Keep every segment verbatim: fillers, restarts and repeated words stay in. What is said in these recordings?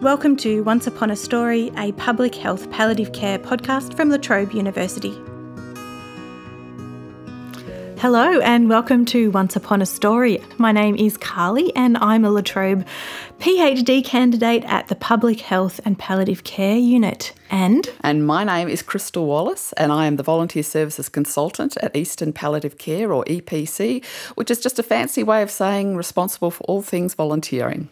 Welcome to Once Upon a Story, a public health palliative care podcast from La Trobe University. Hello and welcome to Once Upon a Story. My name is Carly and I'm a La Trobe PhD candidate at the Public Health and Palliative Care Unit. And? And my name is Crystal Wallace and I am the Volunteer Services Consultant at Eastern Palliative Care, or E P C, which is just a fancy way of saying responsible for all things volunteering.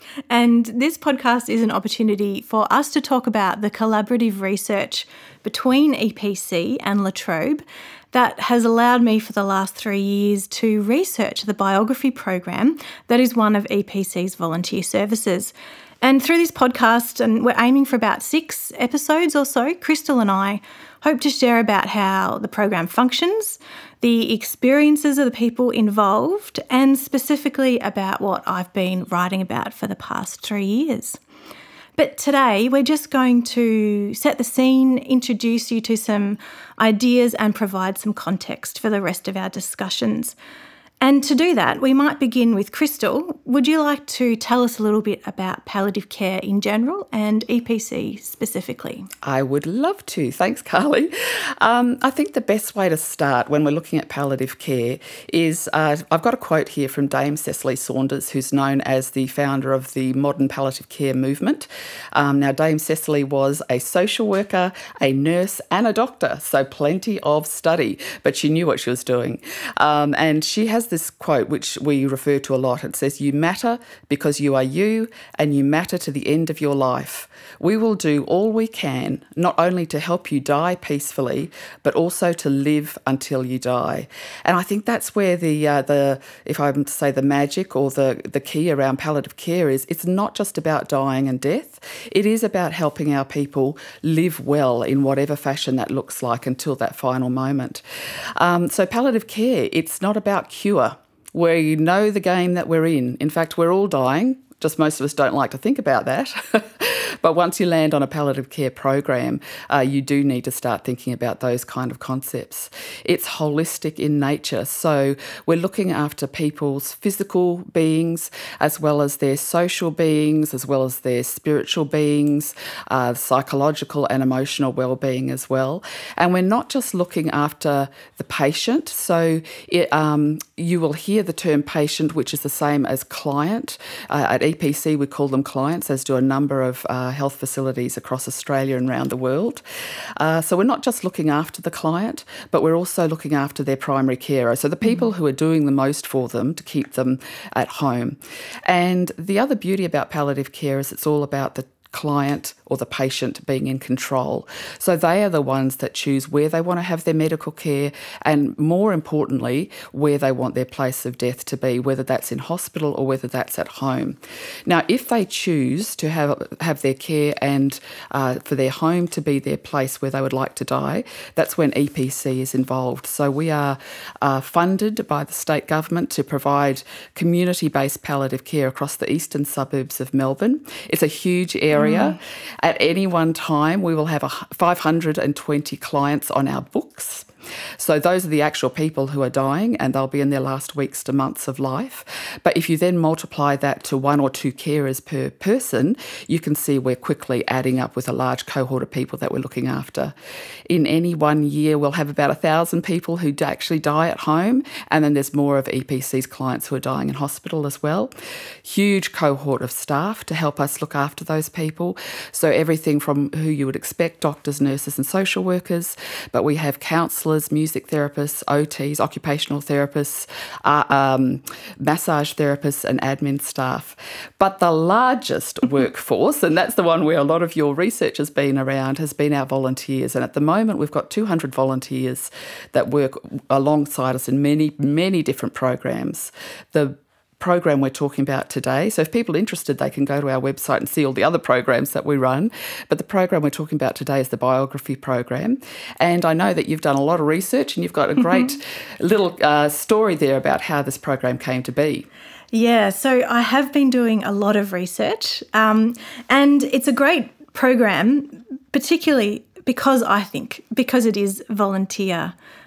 And this podcast is an opportunity for us to talk about the collaborative research between E P C and La Trobe that has allowed me for the last three years to research the biography program that is one of E P C's volunteer services. And through this podcast, and we're aiming for about six episodes or so, Crystal and I hope to share about how the program functions, the experiences of the people involved, and specifically about what I've been writing about for the past three years. But today we're just going to set the scene, introduce you to some ideas and provide some context for the rest of our discussions. And to do that, we might begin with Crystal. Would you like to tell us a little bit about palliative care in general and E P C specifically? I would love to. Thanks, Carly. Um, I think the best way to start when we're looking at palliative care is, uh, I've got a quote here from Dame Cecily Saunders, who's known as the founder of the modern palliative care movement. Um, now, Dame Cecily was a social worker, a nurse and a doctor, so plenty of study, but she knew what she was doing. Um, and she has this quote which we refer to a lot. It says, "You matter because you are you, and you matter to the end of your life. We will do all we can, not only to help you die peacefully, but also to live until you die." And I think that's where the uh, the if I'm to say the magic or the the key around palliative care is. It's not just about dying and death. It is about helping our people live well in whatever fashion that looks like until that final moment. Um, so palliative care, it's not about cure, where you know the game that we're in. In fact, we're all dying, just most of us don't like to think about that. But once you land on a palliative care program, uh, you do need to start thinking about those kind of concepts. It's holistic in nature. So we're looking after people's physical beings as well as their social beings, as well as their spiritual beings, uh, psychological and emotional well-being as well. And we're not just looking after the patient. So it, um, you will hear the term patient, which is the same as client. Uh, at E P C, we call them clients, as do a number of uh, health facilities across Australia and around the world. Uh, so we're not just looking after the client, but we're also looking after their primary carer, so the people who are doing the most for them to keep them at home. And the other beauty about palliative care is it's all about the client or the patient being in control. So they are the ones that choose where they want to have their medical care and, more importantly, where they want their place of death to be, whether that's in hospital or whether that's at home. Now, if they choose to have have their care and uh, for their home to be their place where they would like to die, that's when E P C is involved. So we are uh, funded by the state government to provide community-based palliative care across the eastern suburbs of Melbourne. It's a huge area. Area. Mm. At any one time, we will have a five hundred twenty clients on our books. So those are the actual people who are dying, and they'll be in their last weeks to months of life. But if you then multiply that to one or two carers per person, you can see we're quickly adding up with a large cohort of people that we're looking after. In any one year, we'll have about one thousand people who actually die at home, and then there's more of E P C's clients who are dying in hospital as well. Huge cohort of staff to help us look after those people. So everything from who you would expect, doctors, nurses and social workers, but we have counsellors, music therapists, O Ts, occupational therapists, uh, um, massage therapists and admin staff. But the largest workforce, and that's the one where a lot of your research has been around, has been our volunteers. And at the moment we've got two hundred volunteers that work alongside us in many, many different programs. The program we're talking about today. So if people are interested, they can go to our website and see all the other programs that we run. But the program we're talking about today is the biography program. And I know that you've done a lot of research and you've got a great mm-hmm. little uh, story there about how this program came to be. Yeah, so I have been doing a lot of research um, and it's a great program, particularly because I think, because it is volunteer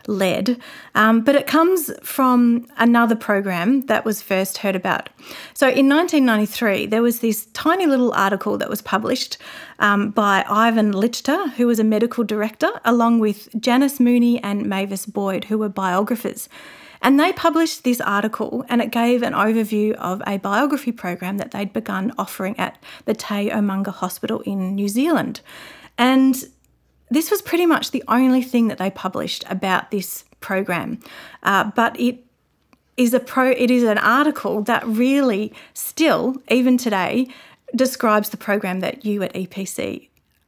led, um, but it comes from another program that was first heard about. So in nineteen ninety-three, there was this tiny little article that was published um, by Ivan Lichter, who was a medical director, along with Janice Mooney and Mavis Boyd, who were biographers. And they published this article, and it gave an overview of a biography program that they'd begun offering at the Te Omanga Hospital in New Zealand. And this was pretty much the only thing that they published about this program, uh, but it is a pro. It is an article that really still, even today, describes the program that you at E P C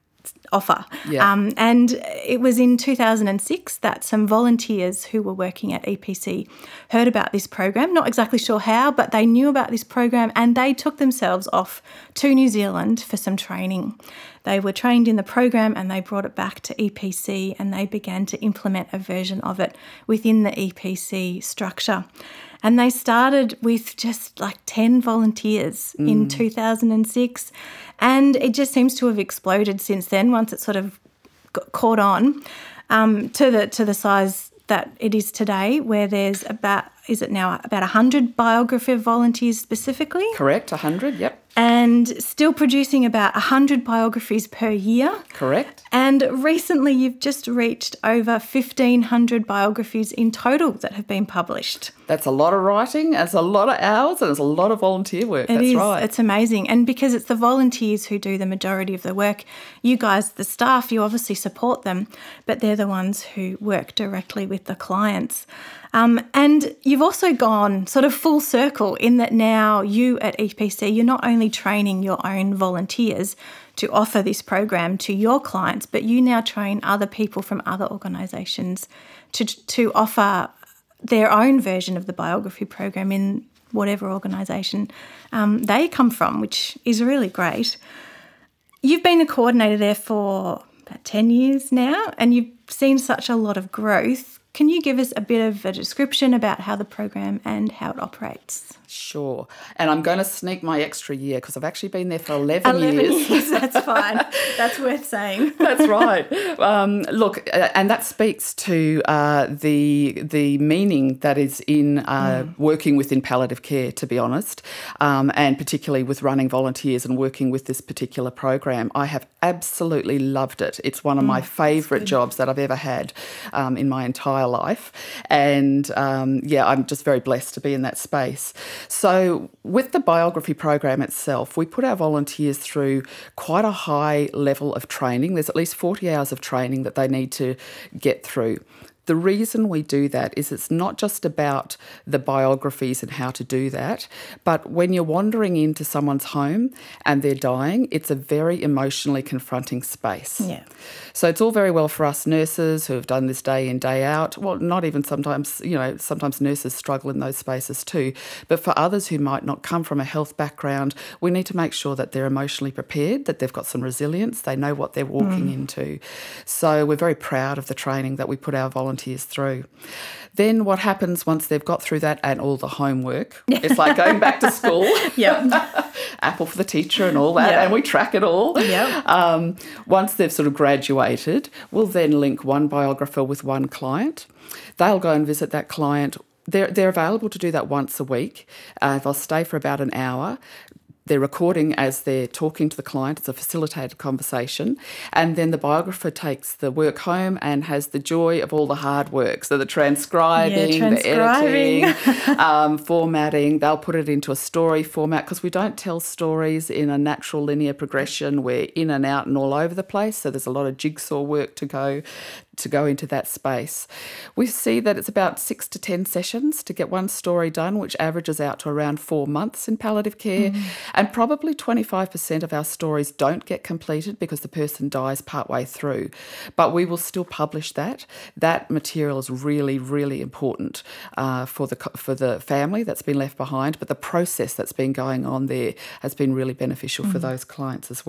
offer. Yeah. Um, and it was in two thousand six that some volunteers who were working at E P C heard about this program, not exactly sure how, but they knew about this program and they took themselves off to New Zealand for some training. They were trained in the program and they brought it back to E P C and they began to implement a version of it within the E P C structure. And they started with just like ten volunteers mm. in two thousand six. And it just seems to have exploded since then, once it sort of got caught on um, to the to the size that it is today, where there's about, is it now about one hundred biographer volunteers specifically? Correct, one hundred, yep. And still producing about one hundred biographies per year. Correct. And recently you've just reached over fifteen hundred biographies in total that have been published. That's a lot of writing, that's a lot of hours, and it's a lot of volunteer work. It That's is, right. It's amazing. And because it's the volunteers who do the majority of the work, you guys, the staff, you obviously support them, but they're the ones who work directly with the clients. Um, and you've also gone sort of full circle in that now you at E P C, you're not only training your own volunteers to offer this program to your clients, but you now train other people from other organisations to to offer their own version of the biography program in whatever organisation um, they come from, which is really great. You've been a coordinator there for about ten years now, and you've seen such a lot of growth. Can you give us a bit of a description about how the program and how it operates? Sure. And I'm going to sneak my extra year because I've actually been there for eleven, eleven years. years, that's fine. That's worth saying. That's right. Um, look, uh, and that speaks to uh, the the meaning that is in uh, mm. working within palliative care, to be honest, um, and particularly with running volunteers and working with this particular program. I have absolutely loved it. It's one of mm, my favourite jobs that I've ever had um, in my entire life. And, um, yeah, I'm just very blessed to be in that space. So with the biography program itself, we put our volunteers through quite a high level of training. There's at least forty hours of training that they need to get through. The reason we do that is it's not just about the biographies and how to do that, but when you're wandering into someone's home and they're dying, it's a very emotionally confronting space. Yeah. So it's all very well for us nurses who have done this day in, day out. Well, not even sometimes, you know, sometimes nurses struggle in those spaces too. But for others who might not come from a health background, we need to make sure that they're emotionally prepared, that they've got some resilience, they know what they're walking mm. into. So we're very proud of the training that we put our volunteers through. Then what happens once they've got through that and all the homework, it's like going back to school. Yep. Apple for the teacher and all that, yep. and we track it all. Yep. Um, once they've sort of graduated, we'll then link one biographer with one client. They'll go and visit that client. They're, they're available to do that once a week. Uh, they'll stay for about an hour. They're recording as they're talking to the client. It's a facilitated conversation. And then the biographer takes the work home and has the joy of all the hard work. So the transcribing, yeah, transcribing. the editing, um, formatting. They'll put it into a story format because we don't tell stories in a natural linear progression. We're in and out and all over the place. So there's a lot of jigsaw work to go to go into that space. We see that it's about six to ten sessions to get one story done, which averages out to around four months in palliative care. Mm. And probably twenty-five percent of our stories don't get completed because the person dies partway through. But we will still publish that. That material is really, really important uh, for the for the family that's been left behind, but the process that's been going on there has been really beneficial mm. for those clients as well.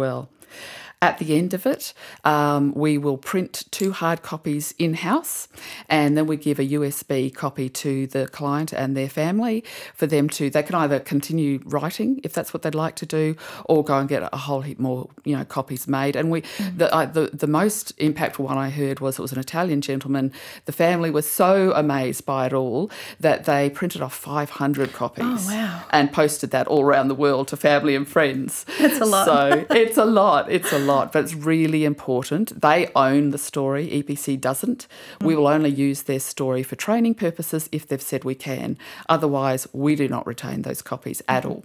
At the end of it, um, we will print two hard copies in-house, and then we give a U S B copy to the client and their family for them to, they can either continue writing if that's what they'd like to do, or go and get a whole heap more, you know, copies made. And we, mm. the, I, the the most impactful one I heard was it was an Italian gentleman. The family was so amazed by it all that they printed off five hundred copies. Oh, wow. And posted that all around the world to family and friends. That's a lot. So it's a lot. It's a lot, but it's really important. They own the story. E P C doesn't. Mm. We will only use their story for training purposes if they've said we can. Otherwise, we do not retain those copies at mm. all.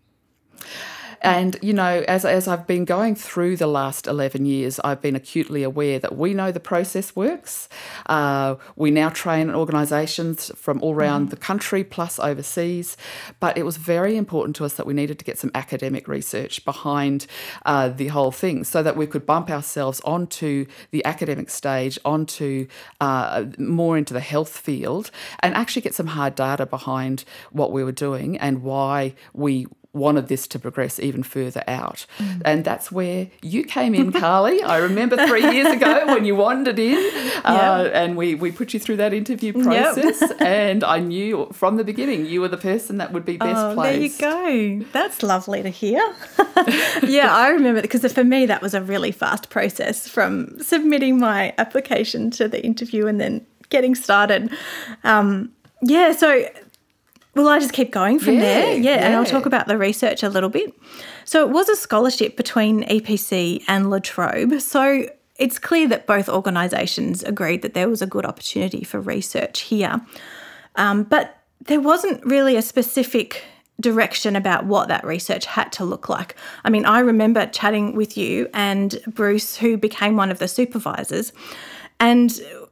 And, you know, as as I've been going through the last eleven years, I've been acutely aware that we know the process works. Uh, we now train organisations from all around mm. the country plus overseas. But it was very important to us that we needed to get some academic research behind uh, the whole thing so that we could bump ourselves onto the academic stage, onto uh, more into the health field, and actually get some hard data behind what we were doing and why we wanted this to progress even further out. Mm. And that's where you came in, Carly. I remember three years ago when you wandered in uh, yep. and we, we put you through that interview process yep. and I knew from the beginning you were the person that would be best oh, placed. There you go. That's lovely to hear. Yeah, I remember because for me that was a really fast process from submitting my application to the interview and then getting started. Um, yeah, so... Well, I just keep going from yeah, there, yeah, yeah, and I'll talk about the research a little bit. So it was a scholarship between E P C and La Trobe, so it's clear that both organisations agreed that there was a good opportunity for research here. Um, but there wasn't really a specific direction about what that research had to look like. I mean, I remember chatting with you and Bruce, who became one of the supervisors, and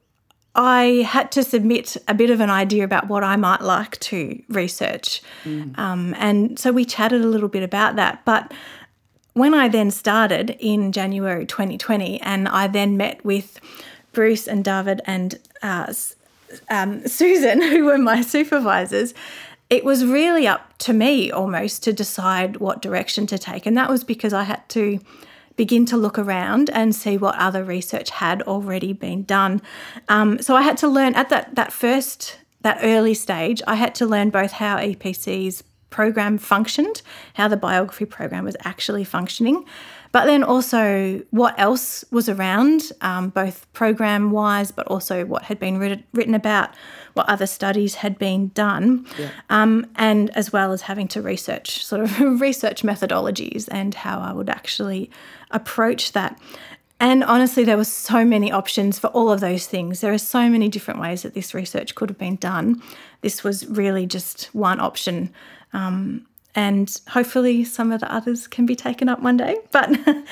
I had to submit a bit of an idea about what I might like to research. Mm. Um, and so we chatted a little bit about that. But when I then started in January twenty twenty and I then met with Bruce and David and uh, um, Susan, who were my supervisors, it was really up to me almost to decide what direction to take. And that was because I had to begin to look around and see what other research had already been done. Um, so I had to learn at that that first, that early stage, I had to learn both how E P C's program functioned, how the biography program was actually functioning, but then also what else was around, um, both program-wise, but also what had been writ- written about, what other studies had been done, yeah. um, and as well as having to research, sort of research methodologies and how I would actually approach that. And honestly, there were so many options for all of those things. There are so many different ways that this research could have been done. This was really just one option. Um, and hopefully some of the others can be taken up one day. But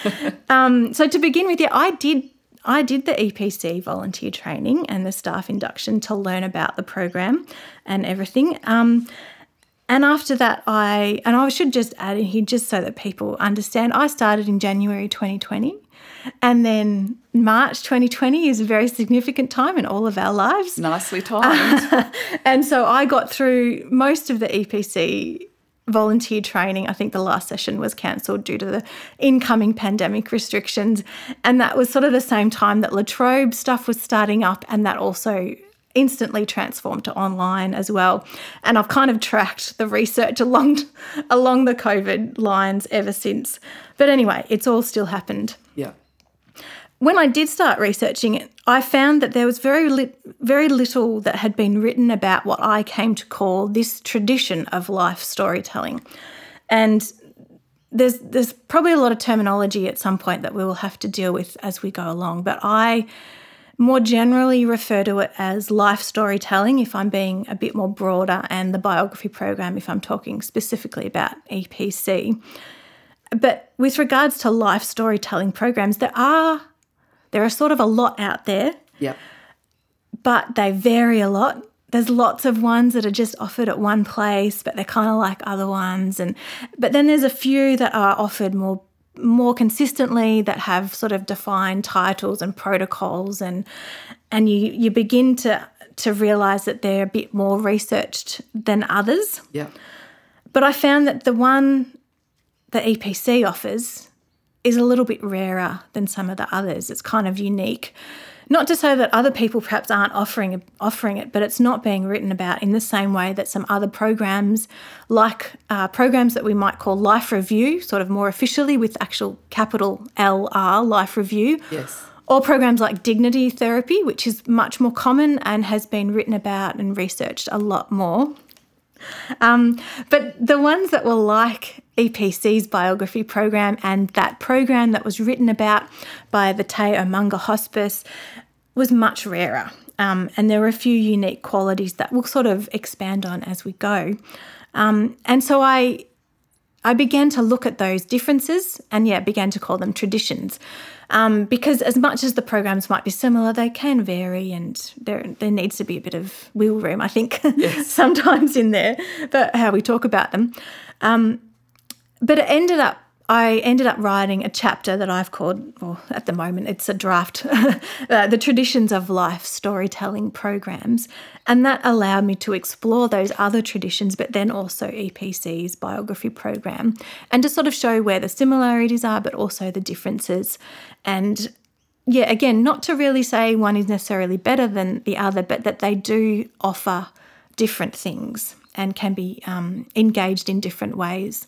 um, so to begin with, yeah, I did I did the E P C volunteer training and the staff induction to learn about the program and everything. Um, and after that, I, and I should just add in here just so that people understand, I started in January twenty twenty. And then March twenty twenty is a very significant time in all of our lives. Nicely timed. And so I got through most of the E P C volunteer training. I think the last session was cancelled due to the incoming pandemic restrictions. And that was sort of the same time that La Trobe stuff was starting up, and that also instantly transformed to online as well. And I've kind of tracked the research along along the COVID lines ever since. But anyway, it's all still happened. Yeah. When I did start researching it, I found that there was very li- very little that had been written about what I came to call this tradition of life storytelling. And there's there's probably a lot of terminology at some point that we will have to deal with as we go along, but I more generally refer to it as life storytelling if I'm being a bit more broader, and the biography program if I'm talking specifically about E P C. But with regards to life storytelling programs, there are there are sort of a lot out there. Yeah. But they vary a lot. There's lots of ones that are just offered at one place, but they're kind of like other ones. And but then there's a few that are offered more more consistently, that have sort of defined titles and protocols, and and you you begin to to realise that they're a bit more researched than others. Yeah. But I found that the one that E P C offers is a little bit rarer than some of the others. It's kind of unique. Not to say that other people perhaps aren't offering offering it, but it's not being written about in the same way that some other programs, like uh, programs that we might call Life Review, sort of more officially with actual capital L R, Life Review. Yes. Or programs like Dignity Therapy, which is much more common and has been written about and researched a lot more. Um, but the ones that were like E P C's biography program and that program that was written about by the Te Umunga Hospice was much rarer. Um, and there were a few unique qualities that we'll sort of expand on as we go. Um, and so I I began to look at those differences and, yeah, began to call them traditions. Um, because as much as the programs might be similar, they can vary, and there there needs to be a bit of wiggle room, I think, yes. sometimes in there, but how we talk about them. Um, but it ended up, I ended up writing a chapter that I've called, well, at the moment it's a draft, uh, The Traditions of Life Storytelling Programs, and that allowed me to explore those other traditions, but then also E P C's biography program, and to sort of show where the similarities are, but also the differences. And yeah, again, not to really say one is necessarily better than the other, but that they do offer different things and can be um, engaged in different ways.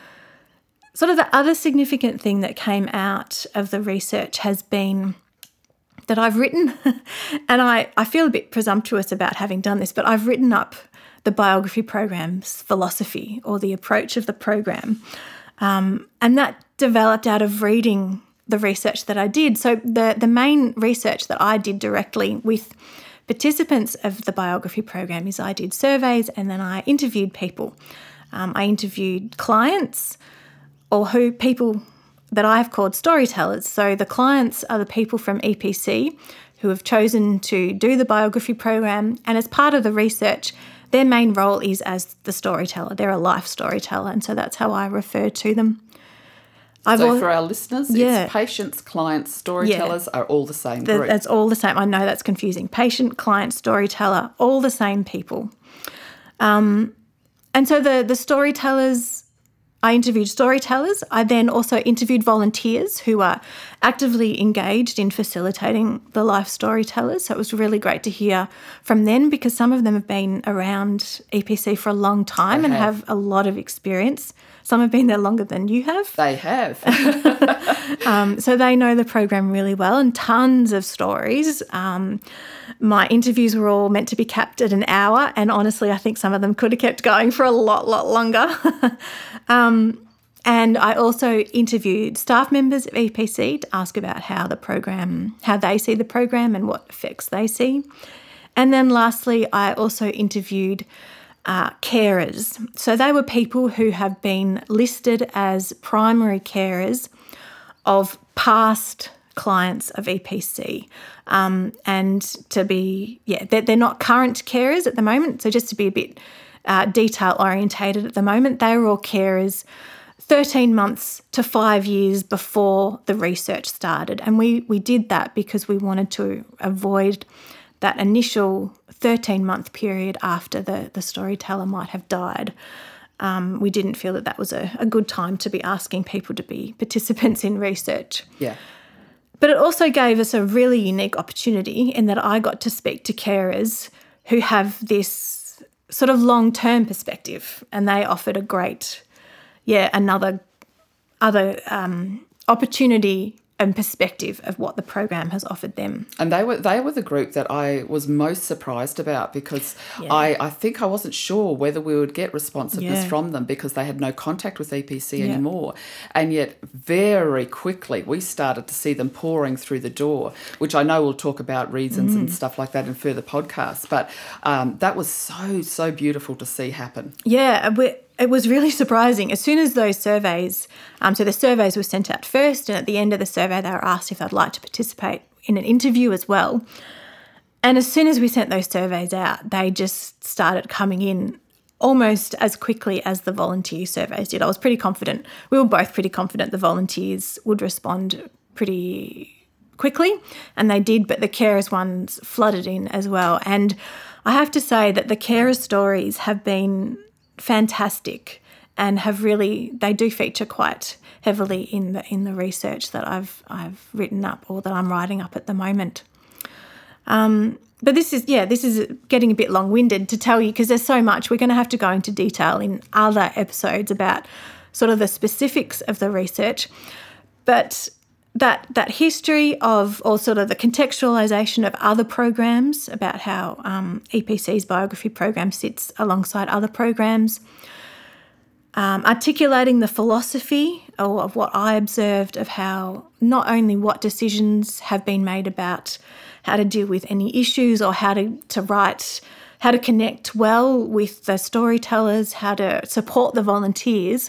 Sort of the other significant thing that came out of the research has been that I've written, and I, I feel a bit presumptuous about having done this, but I've written up the biography program's philosophy or the approach of the program. Um, and that developed out of reading the research that I did. So the, the main research that I did directly with participants of the biography program is I did surveys and then I interviewed people. Um, I interviewed clients or who people that I've called storytellers. So the clients are the people from E P C who have chosen to do the biography program, and as part of the research, their main role is as the storyteller. They're a life storyteller, and so that's how I refer to them. I've so all, for our listeners, yeah. it's patients, clients, storytellers yeah. are all the same the, group. That's all the same. I know that's confusing. Patient, client, storyteller, all the same people. Um, and so the the storytellers, I interviewed storytellers. I then also interviewed volunteers who are actively engaged in facilitating the life storytellers. So it was really great to hear from them because some of them have been around E P C for a long time they and have. have a lot of experience. Some have been there longer than you have. They have. um, so they know the program really well and tons of stories. Um, my interviews were all meant to be capped at an hour, and honestly, I think some of them could have kept going for a lot, lot longer. um, and I also interviewed staff members of E P C to ask about how the program, how they see the program and what effects they see. And then lastly, I also interviewed Uh, carers. So they were people who have been listed as primary carers of past clients of E P C. Um, and to be, yeah, they're, they're not current carers at the moment. So just to be a bit uh, detail orientated at the moment, they were all carers thirteen months to five years before the research started. And we, we did that because we wanted to avoid that initial thirteen-month period after the, the storyteller might have died. Um, we didn't feel that that was a, a good time to be asking people to be participants in research. Yeah. But it also gave us a really unique opportunity in that I got to speak to carers who have this sort of long-term perspective, and they offered a great, yeah, another other um, opportunity and perspective of what the program has offered them. And they were they were the group that I was most surprised about because yeah. I, I think I wasn't sure whether we would get responsiveness yeah. from them because they had no contact with E P C yeah. anymore. And yet very quickly we started to see them pouring through the door, which I know we'll talk about reasons mm. and stuff like that in further podcasts. But um, that was so, so beautiful to see happen. Yeah, we it was really surprising. As soon as those surveys, um, so the surveys were sent out first, and at the end of the survey they were asked if they'd like to participate in an interview as well. And as soon as we sent those surveys out, they just started coming in almost as quickly as the volunteer surveys did. I was pretty confident. We were both pretty confident the volunteers would respond pretty quickly, and they did, but the carers ones flooded in as well. And I have to say that the carer stories have been fantastic and have really, they do feature quite heavily in the in the research that I've I've written up or that I'm writing up at the moment. Um, but this is, yeah, this is getting a bit long-winded to tell you because there's so much. We're going to have to go into detail in other episodes about sort of the specifics of the research. But that that history of, or sort of the contextualisation of other programs, about how um, E P C's biography program sits alongside other programs, um, articulating the philosophy of, of what I observed of how not only what decisions have been made about how to deal with any issues or how to, to write, how to connect well with the storytellers, how to support the volunteers.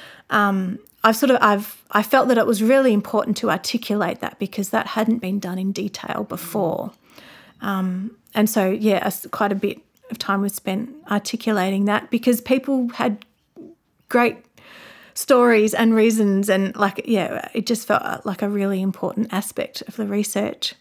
Um, I've sort of, I've, I felt that it was really important to articulate that because that hadn't been done in detail before. Um, and so, yeah, quite a bit of time was spent articulating that because people had great stories and reasons and like, yeah, it just felt like a really important aspect of the research.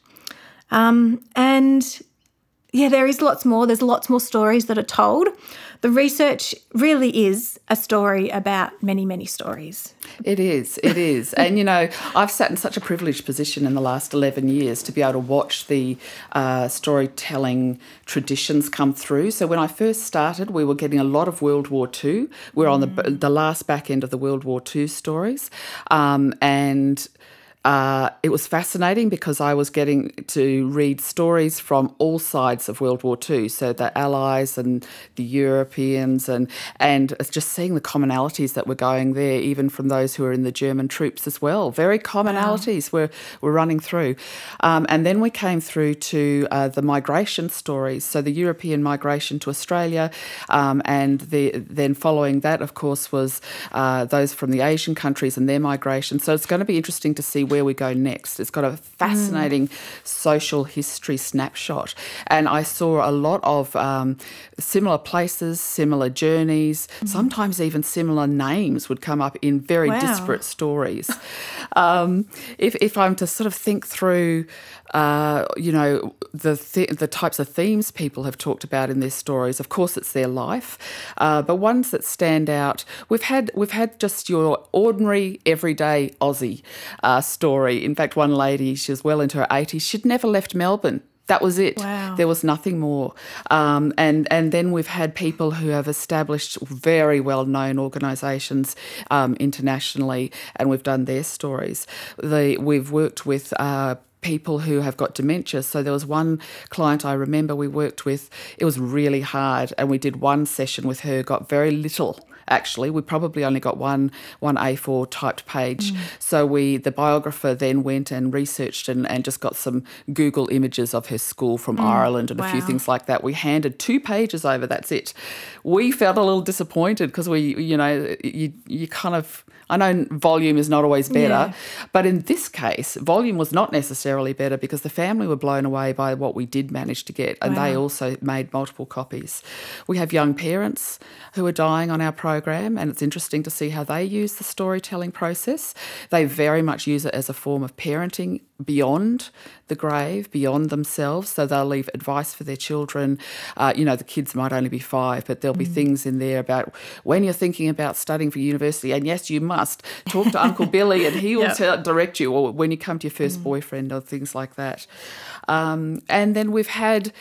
Um, and yeah, there is lots more. There's lots more stories that are told. The research really is a story about many, many stories. It is, it is. And, you know, I've sat in such a privileged position in the last eleven years to be able to watch the uh, storytelling traditions come through. So when I first started, we were getting a lot of World War Two. We're mm. on the, the last back end of the World War Two stories. Um, and... Uh, it was fascinating because I was getting to read stories from all sides of World War Two, so the Allies and the Europeans, and and it's just seeing the commonalities that were going there, even from those who were in the German troops as well. Very commonalities wow. were, were running through. Um, and then we came through to uh, the migration stories, so the European migration to Australia, um, and the, then following that, of course, was uh, those from the Asian countries and their migration. So it's going to be interesting to see where we go next. It's got a fascinating mm. social history snapshot. And I saw a lot of um, similar places, similar journeys, mm. sometimes even similar names would come up in very wow. disparate stories. um, if, if I'm to sort of think through, uh, you know, the th- the types of themes people have talked about in their stories, of course it's their life, uh, but ones that stand out, we've had we've had just your ordinary, everyday Aussie uh, story. In fact, one lady, she was well into her eighties, she'd never left Melbourne. That was it. Wow. There was nothing more. Um, and, and then we've had people who have established very well-known organisations um, internationally, and we've done their stories. The, we've worked with uh, people who have got dementia. So there was one client I remember we worked with, it was really hard, and we did one session with her, got very little. Actually, we probably only got one one A four typed page. Mm. So we, the biographer then went and researched and, and just got some Google images of her school from mm. Ireland and wow. a few things like that. We handed two pages over, that's it. We felt a little disappointed because we, you know, you, you kind of, I know volume is not always better, yeah. but in this case, volume was not necessarily better because the family were blown away by what we did manage to get, and wow. they also made multiple copies. We have young parents who are dying on our program, and it's interesting to see how they use the storytelling process. They very much use it as a form of parenting beyond the grave, beyond themselves. So they'll leave advice for their children. Uh, you know, the kids might only be five, but there'll be mm. things in there about when you're thinking about studying for university, and yes, you must talk to Uncle Billy and he will yep. tell, direct you, or when you come to your first mm. boyfriend or things like that. Um, and then we've had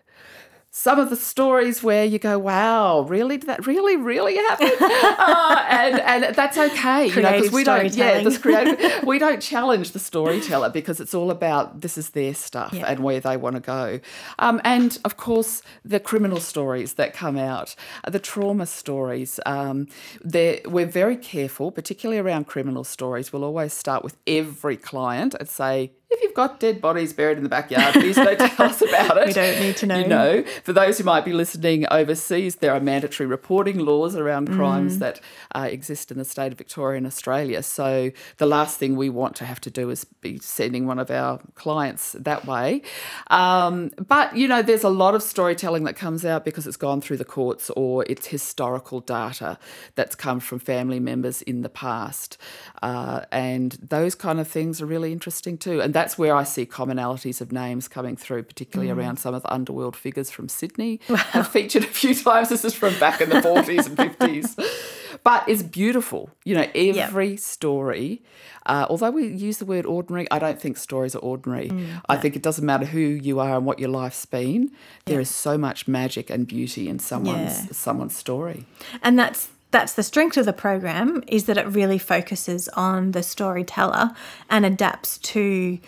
some of the stories where you go, wow, really? Did that really, really happen? uh, and and that's okay, you know, because we don't, yeah, this creative, we don't challenge the storyteller because it's all about this is their stuff yeah. and where they want to go. Um, and of course, the criminal stories that come out, the trauma stories. Um, we're very careful, particularly around criminal stories. We'll always start with every client and say, if you've got dead bodies buried in the backyard, please don't tell us about it. We don't need to know. You know, for those who might be listening overseas, there are mandatory reporting laws around crimes mm. that uh, exist in the state of Victoria and Australia. So the last thing we want to have to do is be sending one of our clients that way. Um, but, you know, there's a lot of storytelling that comes out because it's gone through the courts or it's historical data that's come from family members in the past. Uh, and those kind of things are really interesting too. And that's where I see commonalities of names coming through, particularly mm. around some of the underworld figures from Sydney. Wow. Have featured a few times. This is from back in the forties and fifties. But it's beautiful. You know, every yep. story, uh, although we use the word ordinary, I don't think stories are ordinary. Mm, I no. think it doesn't matter who you are and what your life's been. There yep. is so much magic and beauty in someone's yeah. someone's story. And that's that's the strength of the program, is that it really focuses on the storyteller and adapts to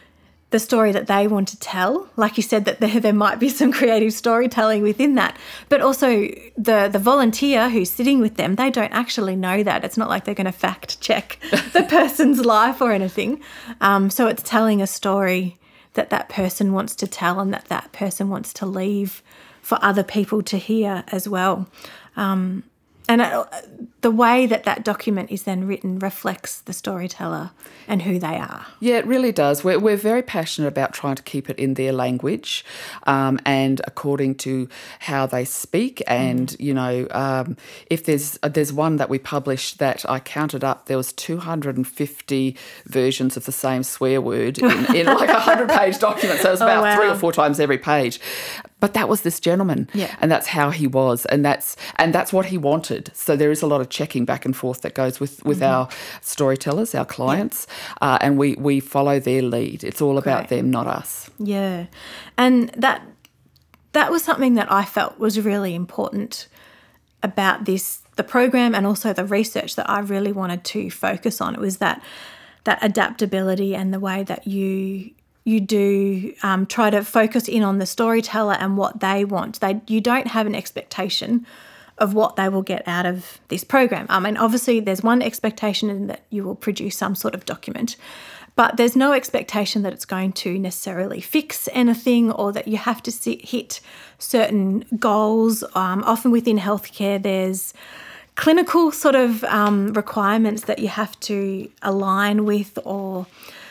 the story that they want to tell. Like you said, that there, there might be some creative storytelling within that. But also the, the volunteer who's sitting with them, they don't actually know that. It's not like they're going to fact check the person's life or anything. Um, so it's telling a story that that person wants to tell and that that person wants to leave for other people to hear as well. Um, and it, the way that that document is then written reflects the storyteller and who they are. Yeah, it really does. We're, we're very passionate about trying to keep it in their language um, and according to how they speak. And, mm. you know, um, if there's there's one that we published that I counted up, there was two hundred fifty versions of the same swear word in, in like a one hundred-page document. So it was about oh, wow. three or four times every page. But that was this gentleman, yeah. and that's how he was, and that's and that's what he wanted. So there is a lot of checking back and forth that goes with, with mm-hmm. our storytellers, our clients, yeah. uh, and we, we follow their lead. It's all about Great. them, not us. Yeah, and that that was something that I felt was really important about this, the program, and also the research that I really wanted to focus on. It was that that adaptability and the way that you. You do um, try to focus in on the storyteller and what they want. They, you don't have an expectation of what they will get out of this program. I mean, obviously there's one expectation in that you will produce some sort of document, but there's no expectation that it's going to necessarily fix anything or that you have to sit, hit certain goals. Um, often within healthcare there's clinical sort of um, requirements that you have to align with, or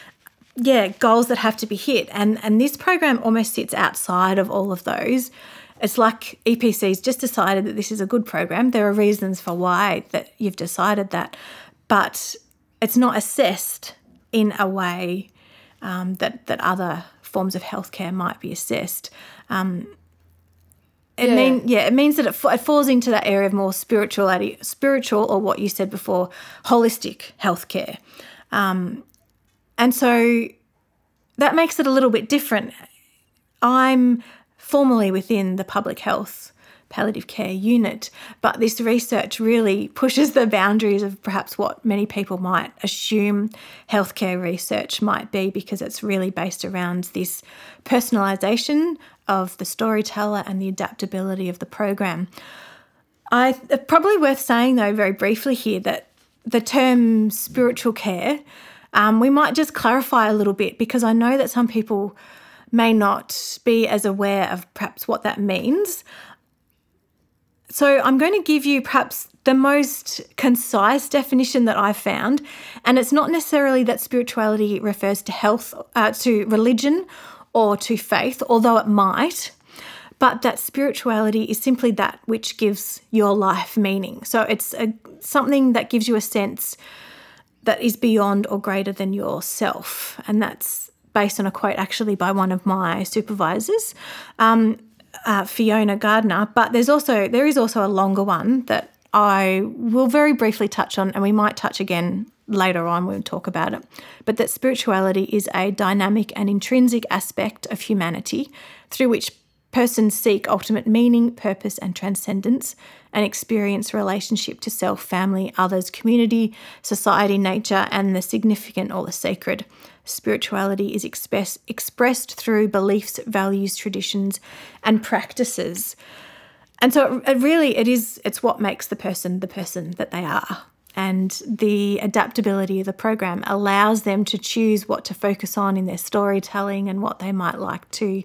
yeah, goals that have to be hit. And and this program almost sits outside of all of those. It's like E P C's just decided that this is a good program. There are reasons for why that you've decided that, but it's not assessed in a way um, that, that other forms of healthcare might be assessed. Um, it yeah. mean yeah, it means that it, it falls into that area of more spirituality, spiritual, or what you said before, holistic healthcare. Um, And so that makes it a little bit different. I'm formally within the public health palliative care unit, but this research really pushes the boundaries of perhaps what many people might assume healthcare research might be, because it's really based around this personalisation of the storyteller and the adaptability of the program. I it's probably worth saying, though, very briefly here, that the term spiritual care, Um, we might just clarify a little bit, because I know that some people may not be as aware of perhaps what that means. So I'm going to give you perhaps the most concise definition that I've found, and it's not necessarily that spirituality refers to health, uh, to religion or to faith, although it might, but that spirituality is simply that which gives your life meaning. So it's a, something that gives you a sense that is beyond or greater than yourself. And that's based on a quote actually by one of my supervisors, um, uh, Fiona Gardner. But there's also there is also a longer one that I will very briefly touch on, and we might touch again later on when we talk about it. But that spirituality is a dynamic and intrinsic aspect of humanity through which persons seek ultimate meaning, purpose and transcendence, and experience relationship to self, family, others, community, society, nature, and the significant or the sacred. Spirituality is express, expressed through beliefs, values, traditions, and practices. And so it really, it is, it's what makes the person the person that they are. And the adaptability of the program allows them to choose what to focus on in their storytelling and what they might like to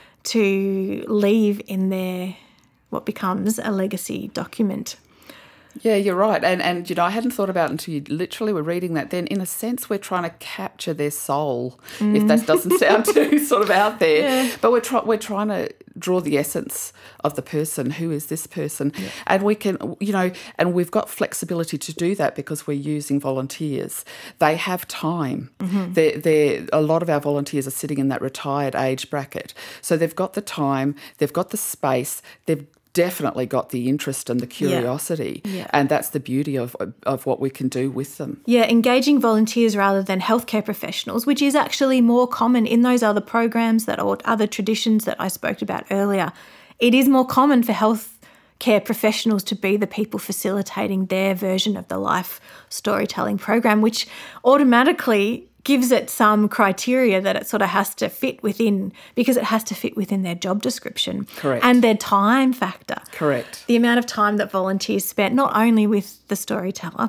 to leave in their what becomes a legacy document. Yeah, you're right. And, and you know, I hadn't thought about it until you literally were reading that. Then, in a sense, we're trying to capture their soul, mm. if that doesn't sound too sort of out there. Yeah. But we're, try- we're trying to draw the essence of the person. Who is this person? Yeah. And we can, you know, and we've got flexibility to do that because we're using volunteers. They have time. Mm-hmm. They're, they're, a lot of our volunteers are sitting in that retired age bracket. So they've got the time, they've got the space, they've definitely got the interest and the curiosity. Yeah. Yeah. And that's the beauty of of what we can do with them. Yeah, engaging volunteers rather than healthcare professionals, which is actually more common in those other programs that or other traditions that I spoke about earlier. It is more common for healthcare professionals to be the people facilitating their version of the life storytelling program, which automatically gives it some criteria that it sort of has to fit within, because it has to fit within their job description. Correct. And their time factor. Correct. The amount of time that volunteers spent not only with the storyteller,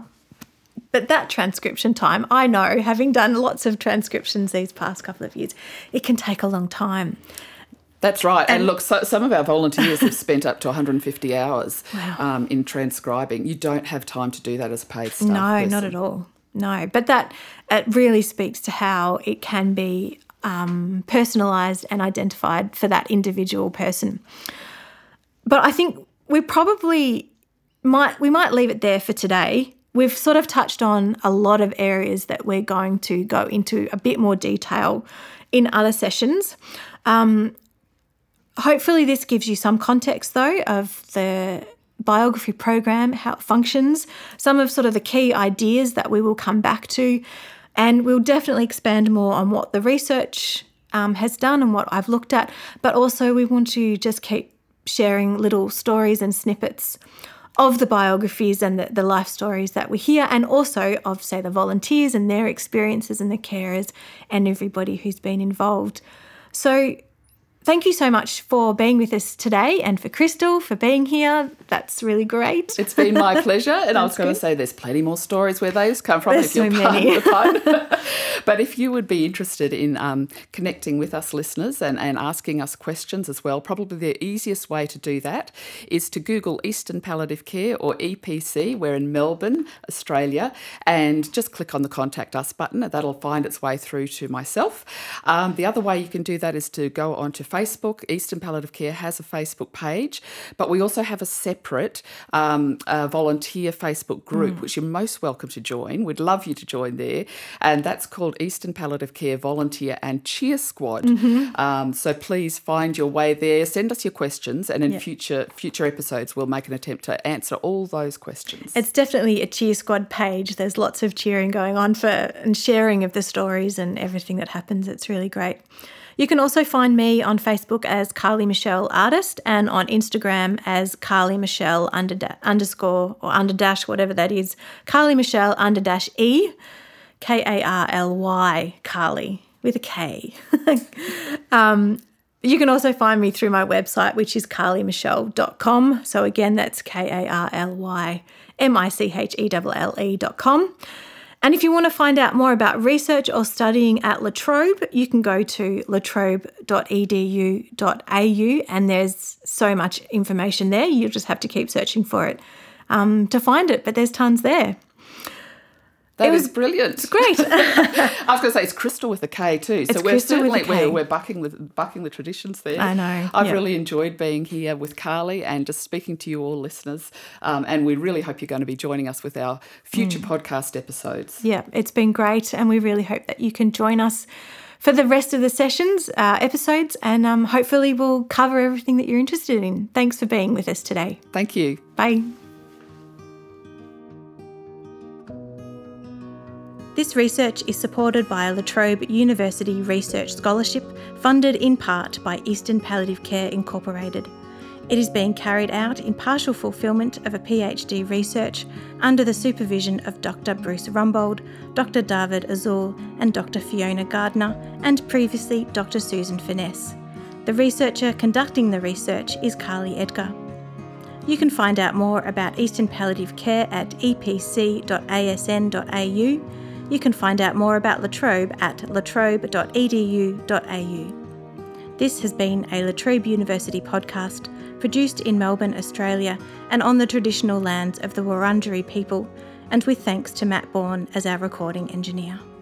but that transcription time. I know, having done lots of transcriptions these past couple of years, it can take a long time. That's right. And, and look, so, some of our volunteers have spent up to one hundred fifty hours wow. um, in transcribing. You don't have time to do that as a paid staff No, person. not at all. No, but that it really speaks to how it can be um, personalised and identified for that individual person. But I think we probably might we might leave it there for today. We've sort of touched on a lot of areas that we're going to go into a bit more detail in other sessions. Um, hopefully this gives you some context, though, of the biography program, how it functions, some of sort of the key ideas that we will come back to, and we'll definitely expand more on what the research um, has done and what I've looked at, but also we want to just keep sharing little stories and snippets of the biographies and the, the life stories that we hear, and also of, say, the volunteers and their experiences and the carers and everybody who's been involved. So thank you so much for being with us today, and for Crystal for being here. That's really great. It's been my pleasure. And I was going good. to say there's plenty more stories where those come from. There's if you're so part many. of the fun. But if you would be interested in um, connecting with us listeners and, and asking us questions as well, probably the easiest way to do that is to Google Eastern Palliative Care or E P C. We're in Melbourne, Australia, and just click on the Contact Us button. That'll find its way through to myself. Um, the other way you can do that is to go onto Facebook. Eastern Palliative Care has a Facebook page, but we also have a separate um, uh, volunteer Facebook group, mm. which you're most welcome to join. We'd love you to join there. And that's called Eastern Palliative Care Volunteer and Cheer Squad. Mm-hmm. Um, so please find your way there. Send us your questions, and in yep. future future episodes, we'll make an attempt to answer all those questions. It's definitely a Cheer Squad page. There's lots of cheering going on for and sharing of the stories and everything that happens. It's really great. You can also find me on Facebook as Carly Michelle Artist, and on Instagram as Carly Michelle under da- underscore or under dash, whatever that is, Carly Michelle under dash E, K A R L Y, Carly, with a K. um, you can also find me through my website, which is carly michelle dot com. So again, that's K A R L Y M I C H E L L E dot com. And if you want to find out more about research or studying at La Trobe, you can go to latrobe dot e d u dot a u, and there's so much information there. You'll just have to keep searching for it um, to find it, but there's tons there. That it was is brilliant. It's great. I was going to say it's Crystal with a K too. So it's we're Crystal certainly with a K. We're, we're bucking the bucking the traditions there. I know. I've yep. really enjoyed being here with Carly and just speaking to you all listeners. Um, and we really hope you're going to be joining us with our future mm. podcast episodes. Yeah, it's been great, and we really hope that you can join us for the rest of the sessions, uh, episodes, and um, hopefully we'll cover everything that you're interested in. Thanks for being with us today. Thank you. Bye. This research is supported by a La Trobe University Research Scholarship, funded in part by Eastern Palliative Care Incorporated. It is being carried out in partial fulfilment of a PhD research under the supervision of Doctor Bruce Rumbold, Doctor David Azul, and Doctor Fiona Gardner, and previously Doctor Susan Finesse. The researcher conducting the research is Carly Edgar. You can find out more about Eastern Palliative Care at e p c dot a s n dot a u. You can find out more about La Trobe at latrobe dot e d u dot a u. This has been a La Trobe University podcast, produced in Melbourne, Australia, and on the traditional lands of the Wurundjeri people, and with thanks to Matt Bourne as our recording engineer.